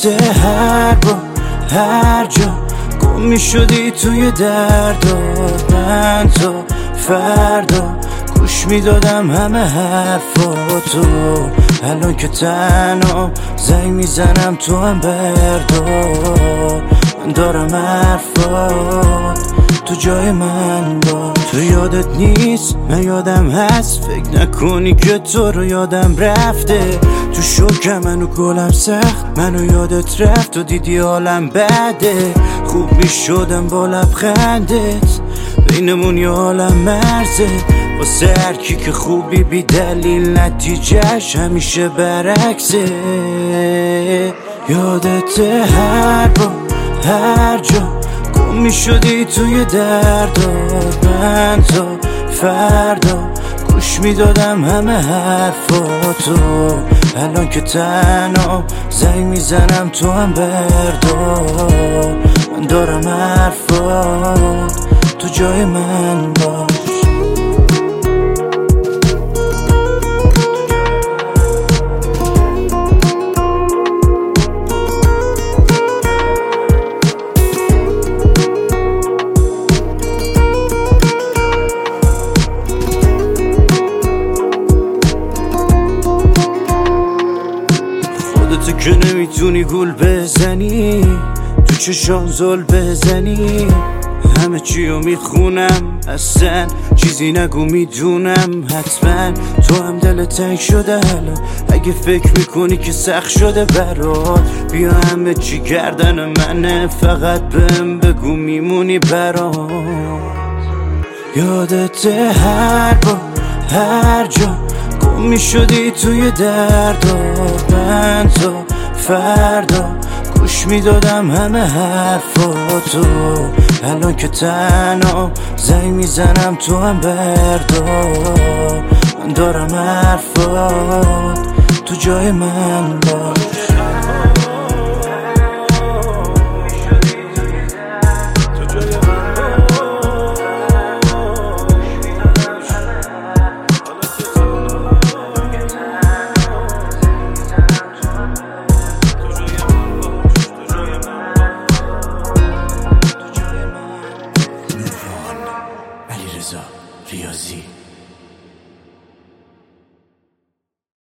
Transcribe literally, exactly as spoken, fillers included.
یادت هر با هر جا گم می شدی توی درد و من تا فردا گوش می دادم همه حرفاتو. الان که تنها زنگ می زنم تو هم بردار، من دارم حرفات تو جای من با. تو یادت نیست من یادم هست، فکر نکنی که تو رو یادم رفته. تو شوکم منو گلم سخت، منو یادت رفت و دیدی حالم بده. خوب می شدم با لبخندت، بینمون یه عالم مرزه. واسه هر کی که خوبی بی دلیل نتیجهش همیشه برعکسه. یادت هر با هر جا گم می شدی توی درد و من تا فردا گوش می دادم همه حرفاتو. الان که تنها زنگ می زنم تو هم بردار، من دارم حرفات تو جای من باش. تو که نمیتونی گول بزنی، تو چشام زل بزنی، همه چیو میخونم اصلا چیزی نگو میدونم. حتما تو هم دل تنگ شده الان، اگه فکر میکنی که سخت شده برات بیا همه چی گردن منه، فقط بهم بگو میمونی برات. یادت هر با هر جا گم می شدی توی درد و من تا فردا گوش می دادم همه حرفاتو. الان که تنها زنگ می زنم تو هم بردار، من دارم حرفات تو جای من باش.